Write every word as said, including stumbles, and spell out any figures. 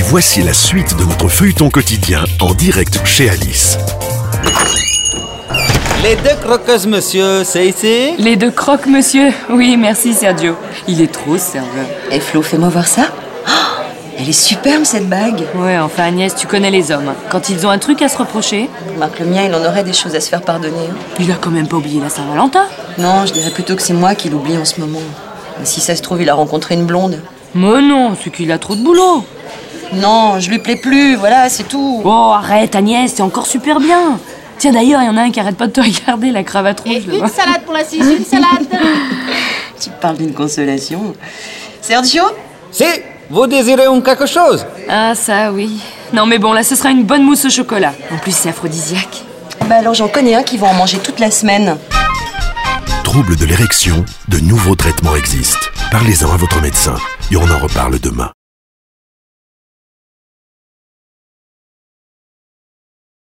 voici la suite de notre feuilleton quotidien en direct chez Alice. Les deux croqueuses, monsieur, c'est ici? Les deux croques, monsieur. Oui, merci, Sergio. Il est trop serveur. Et Flo, fais-moi voir ça. Oh, elle est superbe, cette bague. Ouais, enfin, Agnès, tu connais les hommes. Quand ils ont un truc à se reprocher... Marc, le mien, il en aurait des choses à se faire pardonner. Il a quand même pas oublié la Saint-Valentin. Non, je dirais plutôt que c'est moi qui l'oublie en ce moment. Et si ça se trouve, il a rencontré une blonde. Mais non, c'est qu'il a trop de boulot. Non, je lui plais plus, voilà, c'est tout. Oh, arrête, Agnès, c'est encore super bien. Tiens, d'ailleurs, il y en a un qui arrête pas de te regarder, la cravate rouge. Et une salade pour la Suisse, une salade. Tu parles d'une consolation. Sergio? Si, vous désirez un quelque chose? Ah, ça, oui. Non, mais bon, là, ce sera une bonne mousse au chocolat. En plus, c'est aphrodisiaque. Bah alors, j'en connais un qui va en manger toute la semaine. Troubles de l'érection, de nouveaux traitements existent. Parlez-en à votre médecin et on en reparle demain.